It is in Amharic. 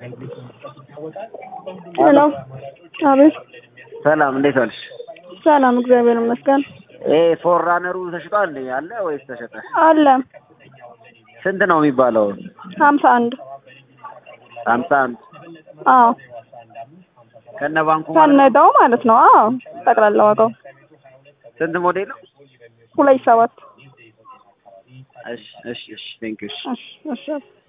ሄሎ አቤት። ሰላም እንዴት ዋልሽ? ሰላም እግዚአብሔር ይመስገን። ፎራነሩ ተሽጧል እንዴ? አለ ወይስ ተሸጠ? አለ። ስንት ነው የሚባለው? 51 51 አዎ ከነ ባንኩ ማለት ከነዳው ማለት ነው። አዎ ጠቅላላ ዋጋው ስንት ሞዴል ነው? 27 እሺ ቴንክ ዩ። እሺ